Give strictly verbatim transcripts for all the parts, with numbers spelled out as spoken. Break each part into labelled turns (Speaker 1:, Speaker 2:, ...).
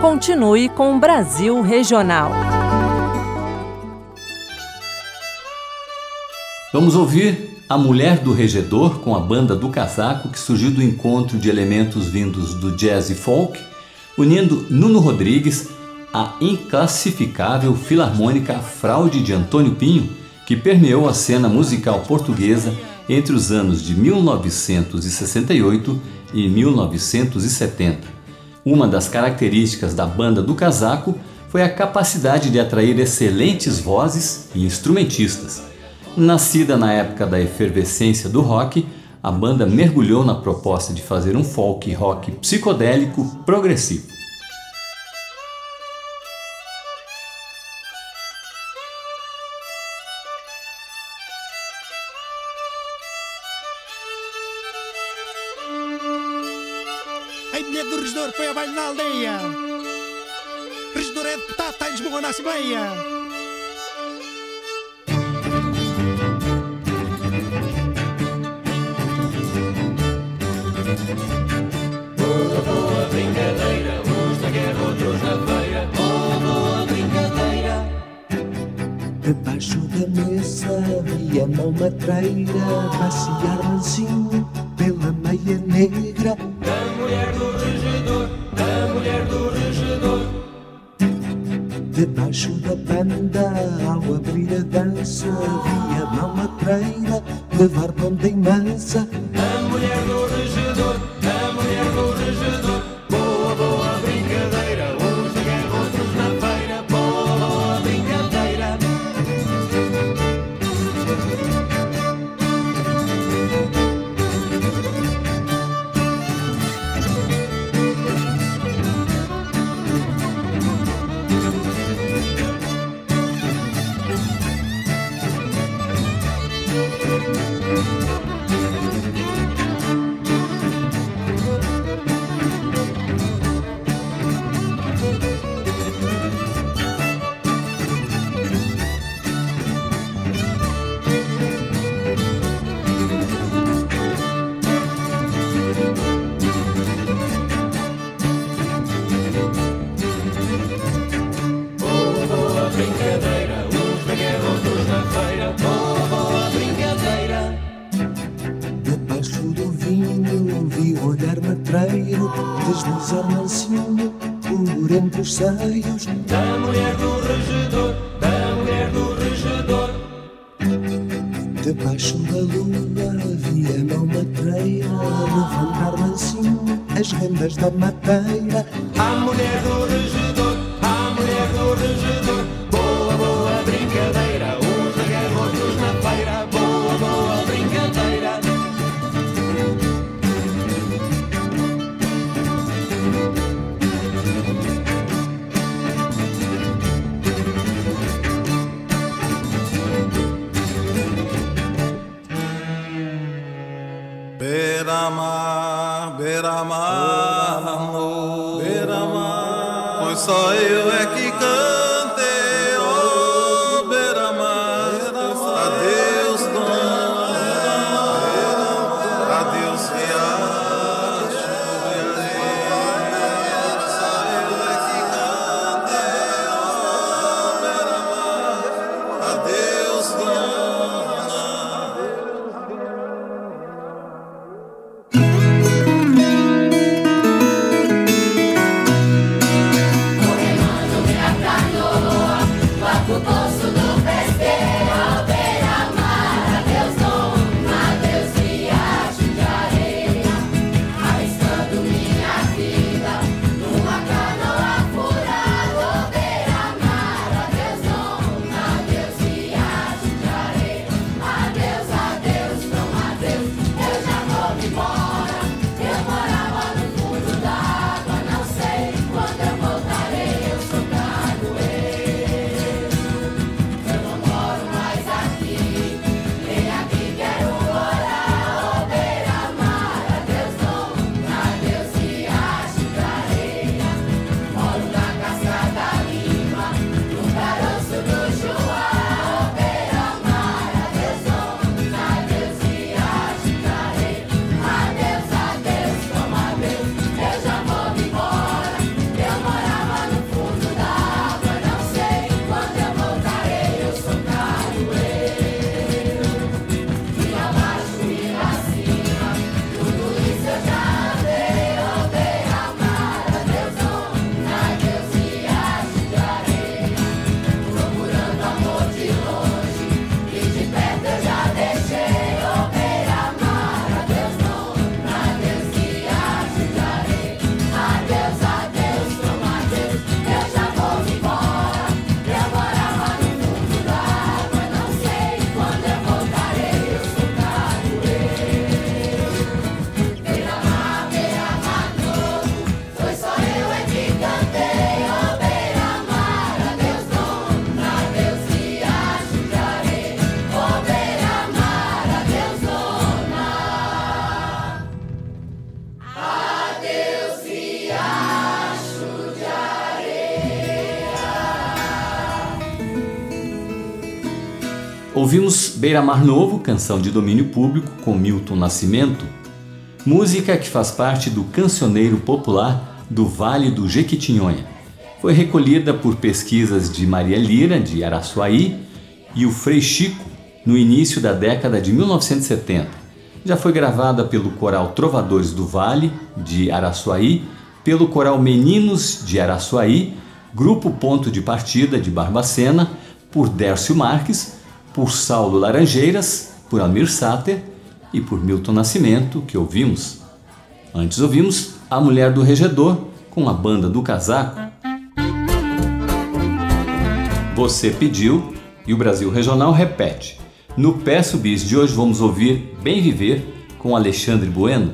Speaker 1: Continue com o Brasil Regional.
Speaker 2: Vamos ouvir A Mulher do Regedor, com a banda do Casaco, que surgiu do encontro de elementos vindos do jazz e folk, unindo Nuno Rodrigues à inclassificável filarmônica Fraude de Antônio Pinho, que permeou a cena musical portuguesa entre os anos de mil novecentos e sessenta e oito e mil novecentos e setenta. Uma das características da banda do Casaco foi a capacidade de atrair excelentes vozes e instrumentistas. Nascida na época da efervescência do rock, a banda mergulhou na proposta de fazer um folk rock psicodélico progressivo.
Speaker 3: A mulher do regedor foi a baile na aldeia. Regedor é deputado, está em Lisboa na Assembleia.
Speaker 4: Boa, boa brincadeira, uns na guerra, outros na feira. Boa, boa brincadeira.
Speaker 5: Debaixo da mesa havia mão matreira, passear mansinho pela meia negra.
Speaker 4: Da mulher do regedor, da mulher do regedor.
Speaker 5: Debaixo da banda, ao abrir a dança, havia mão matreira, levar ponta em mansa.
Speaker 4: Da mulher do regedor, da mulher do regedor. Boa, boa brincadeira, uns na guerra, outros na feira. Boa, boa brincadeira. Brincadeira, uns na guerra, outros na feira. Boa, boa brincadeira.
Speaker 5: Debaixo do vinho vi o olhar matreiro deslizar mansinho por entre os seios.
Speaker 4: Da mulher do regedor, da mulher do regedor.
Speaker 5: Debaixo da lua havia mão matreira levantar mansinho as rendas da mateira.
Speaker 4: A mulher do regedor, a mulher do regedor. Boa, boa brincadeira, uns na guerra, outros na feira. Boa, boa brincadeira.
Speaker 6: Beira-mar, beira-mar, amor, beira-mar, pois só eu é que cantei, oh, beira-mar, adeus, dona, adeus, riacho, só eu é que cantei, oh, beira-mar, adeus, dona.
Speaker 4: Cantando
Speaker 2: Ouvimos Beira-Mar Novo, canção de domínio público com Milton Nascimento, música que faz parte do cancioneiro popular do Vale do Jequitinhonha. Foi recolhida por pesquisas de Maria Lira, de Araçuaí, e o Frei Chico, no início da década de mil novecentos e setenta. Já foi gravada pelo Coral Trovadores do Vale, de Araçuaí, pelo Coral Meninos de Araçuaí, Grupo Ponto de Partida de Barbacena, por Dércio Marques, por Saulo Laranjeiras, por Almir Sater e por Milton Nascimento, que ouvimos. Antes ouvimos A Mulher do Regedor, com a Banda do Casaco. Você pediu e o Brasil Regional repete. No Peço Bis de hoje vamos ouvir Bem Viver com Alexandre Bueno.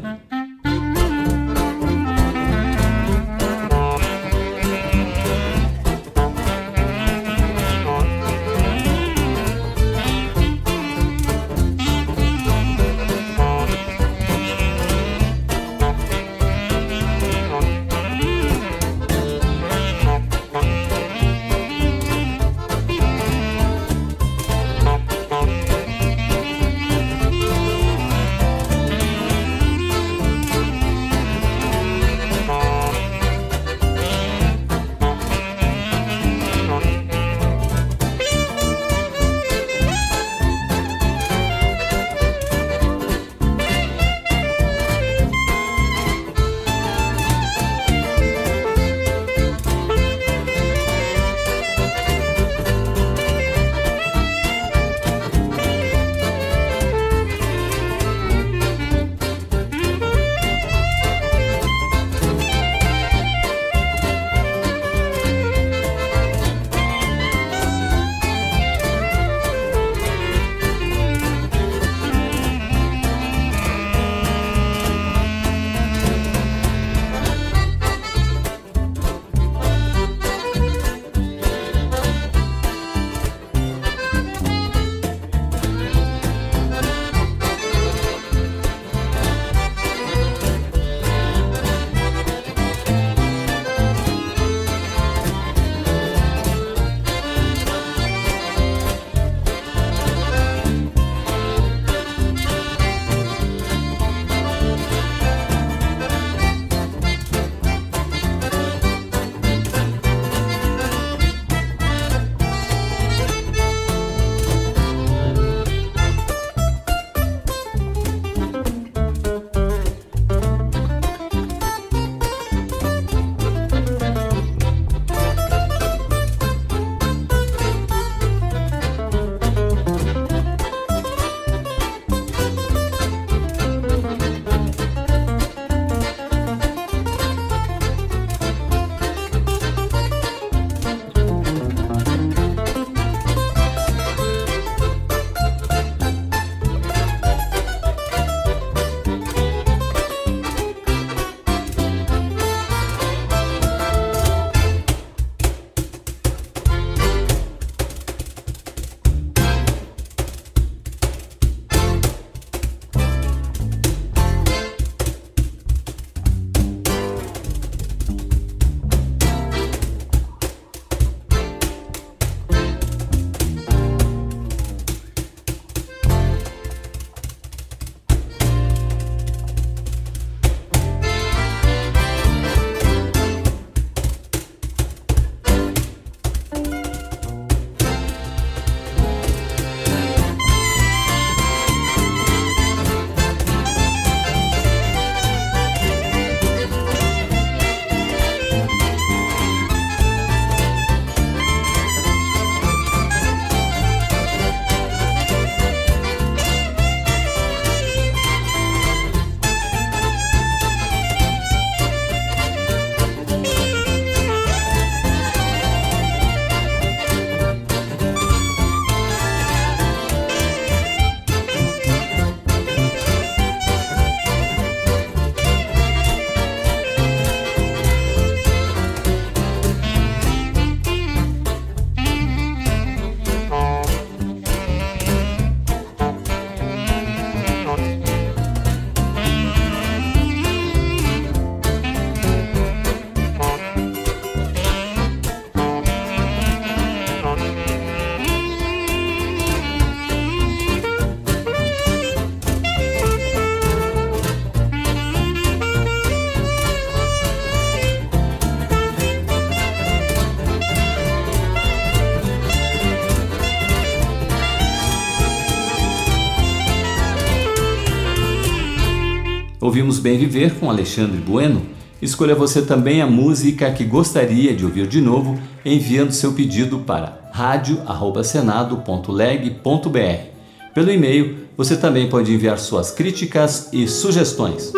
Speaker 2: Ouvimos Bem Viver com Alexandre Bueno. Escolha você também a música que gostaria de ouvir de novo, enviando seu pedido para radio arroba senado ponto leg ponto br. Pelo e-mail, você também pode enviar suas críticas e sugestões.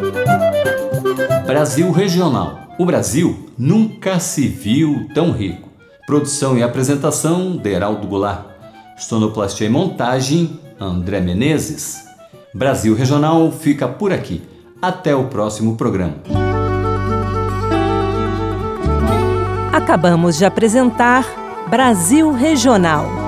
Speaker 2: Brasil Regional. O Brasil nunca se viu tão rico. Produção e apresentação de Heraldo Goulart. Sonoplastia e montagem, André Menezes. Brasil Regional fica por aqui. Até o próximo programa.
Speaker 1: Acabamos de apresentar Brasil Regional.